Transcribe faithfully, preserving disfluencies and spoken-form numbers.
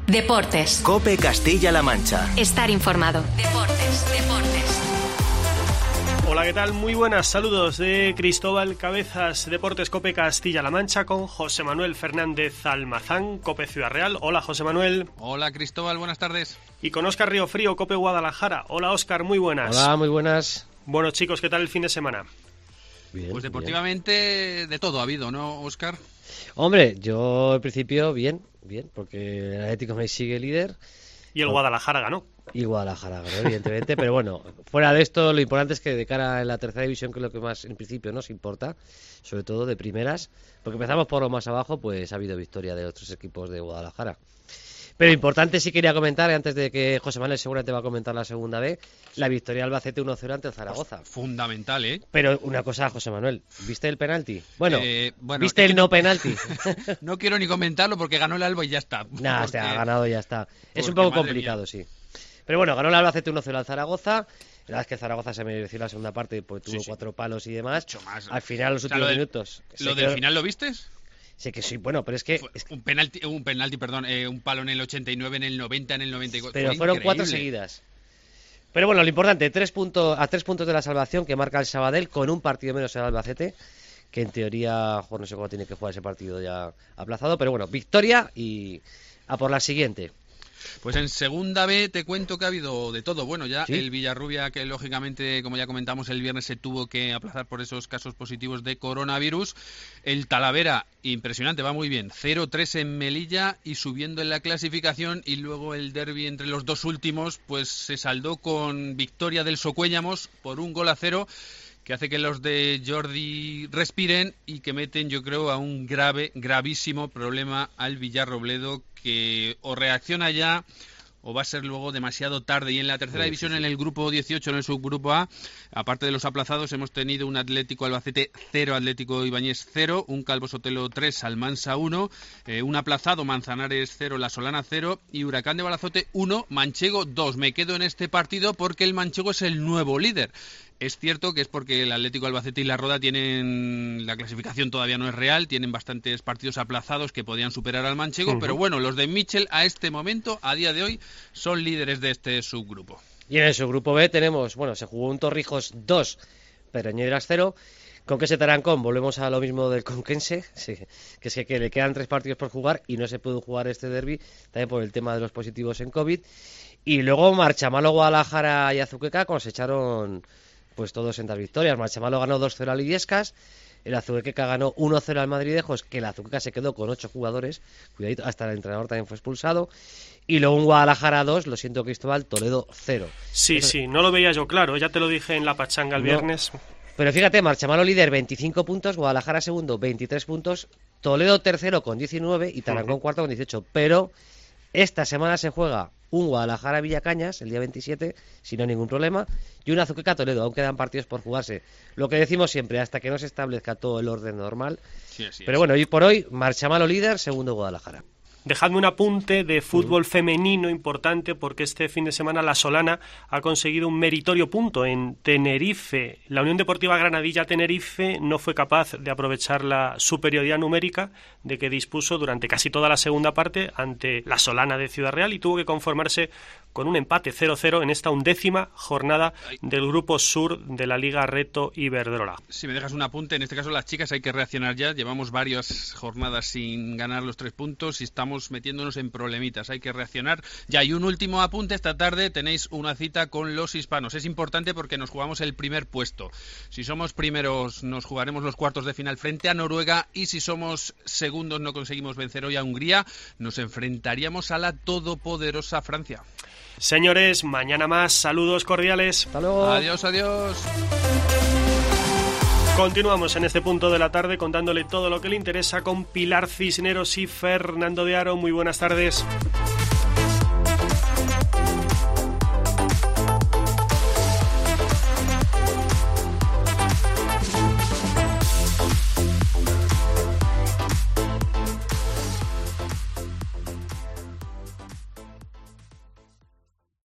Deportes. COPE Castilla-La Mancha. Estar informado. Deportes, deportes. Hola, ¿qué tal? Muy buenas, saludos de Cristóbal Cabezas, Deportes COPE Castilla-La Mancha, con José Manuel Fernández Almazán, COPE Ciudad Real. Hola, José Manuel. Hola, Cristóbal, buenas tardes. Y con Óscar Riofrío, COPE Guadalajara. Hola, Óscar, muy buenas. Hola, muy buenas. Bueno, chicos, ¿qué tal el fin de semana? Bien, pues deportivamente bien. De todo ha habido, ¿no, Óscar? Hombre, yo al principio bien, bien, porque el Atlético me sigue líder. Y el Guadalajara ganó. Y Guadalajara ganó, evidentemente, pero bueno, fuera de esto, lo importante es que de cara a la tercera división, que es lo que más en principio nos importa, sobre todo de primeras, porque empezamos por lo más abajo, pues ha habido victoria de otros equipos de Guadalajara. Pero importante, sí quería comentar, antes de que José Manuel seguramente va a comentar la segunda vez, la victoria del Albacete uno cero ante el Zaragoza. Fundamental, ¿eh? Pero una cosa, José Manuel, ¿viste el penalti? Bueno, eh, bueno ¿viste el no, no penalti? No quiero ni comentarlo porque ganó el Alba y ya está. Nah, porque... se ha ganado y ya está. Es un poco complicado, mía. sí. Pero bueno, ganó el Albacete uno cero al Zaragoza. La verdad es que Zaragoza se mereció la segunda parte, pues tuvo sí, sí. cuatro palos y demás. Más. Al final, los últimos o sea, lo minutos. De, ¿Lo del quedó... final lo vistes? Sé que sí, bueno, pero es que... Un penalti, un penalti, perdón, eh, un palo en el ochenta y nueve, en el noventa, en el noventa y cuatro. Pero fueron increíble. cuatro seguidas. Pero bueno, lo importante, tres puntos, a tres puntos de la salvación que marca el Sabadell, con un partido menos el Albacete, que en teoría, jo, no sé cómo tiene que jugar ese partido ya aplazado, pero bueno, victoria y a por la siguiente. Pues en segunda B te cuento que ha habido de todo. Bueno, ya ¿Sí? el Villarrubia, que lógicamente, como ya comentamos, el viernes se tuvo que aplazar por esos casos positivos de coronavirus. El Talavera, impresionante, va muy bien. cero tres en Melilla y subiendo en la clasificación. Y luego el derbi entre los dos últimos, pues se saldó con victoria del Socuéllamos por un gol a cero, que hace que los de Jordi respiren y que meten, yo creo, a un grave, gravísimo problema al Villarrobledo, que o reacciona ya o va a ser luego demasiado tarde. Y en la tercera sí, división, sí, sí. en el grupo dieciocho, en el subgrupo A, aparte de los aplazados, hemos tenido un Atlético Albacete cero, Atlético Ibáñez cero, un Calvo Sotelo tres, Almansa uno, eh, un aplazado Manzanares cero, La Solana cero y Huracán de Balazote uno, Manchego dos. Me quedo en este partido porque el Manchego es el nuevo líder. Es cierto que es porque el Atlético Albacete y la Roda tienen, la clasificación todavía no es real, tienen bastantes partidos aplazados que podían superar al Manchego, uh-huh. pero bueno, los de Michel a este momento, a día de hoy, son líderes de este subgrupo. Y en el subgrupo B tenemos, bueno, se jugó un Torrijos dos, Pereñeras cero, con que se Tarancón, volvemos a lo mismo del Conquense, sí, que es que, que le quedan tres partidos por jugar y no se pudo jugar este derbi, también por el tema de los positivos en COVID, y luego Marchamalo, Guadalajara y Azuqueca cosecharon pues todos en las victorias. Marchamalo ganó dos cero al Illescas, el Azuqueca ganó uno cero al Madridejos, que el Azuqueca se quedó con ocho jugadores, cuidadito, hasta el entrenador también fue expulsado, y luego un Guadalajara dos, lo siento Cristóbal, Toledo cero. Sí, Eso... sí, no lo veía yo claro, ya te lo dije en la pachanga el no, viernes. Pero fíjate, Marchamalo líder veinticinco puntos, Guadalajara segundo veintitrés puntos, Toledo tercero con diecinueve y Tarancón uh-huh. cuarto con dieciocho, pero esta semana se juega un Guadalajara Villacañas el día veintisiete, sin ningún problema, y un Azuqueca Toledo, aún quedan partidos por jugarse. Lo que decimos siempre, hasta que no se establezca todo el orden normal. Sí, sí, Pero sí. bueno, hoy por hoy, Marchamalo líder, segundo Guadalajara. Dejadme un apunte de fútbol femenino importante, porque este fin de semana la Solana ha conseguido un meritorio punto en Tenerife. La Unión Deportiva Granadilla-Tenerife no fue capaz de aprovechar la superioridad numérica de que dispuso durante casi toda la segunda parte ante la Solana de Ciudad Real y tuvo que conformarse con un empate cero cero en esta undécima jornada del Grupo Sur de la Liga Reto Iberdrola. Si me dejas un apunte, en este caso las chicas hay que reaccionar ya. Llevamos varias jornadas sin ganar los tres puntos y estamos metiéndonos en problemitas, hay que reaccionar ya. Y un último apunte, esta tarde tenéis una cita con los hispanos, es importante porque nos jugamos el primer puesto. Si somos primeros nos jugaremos los cuartos de final frente a Noruega, y si somos segundos no conseguimos vencer hoy a Hungría, nos enfrentaríamos a la todopoderosa Francia. Señores, mañana más, saludos cordiales. Hasta luego. Adiós, adiós. Continuamos en este punto de la tarde contándole todo lo que le interesa con Pilar Cisneros y Fernando de Aro. Muy buenas tardes.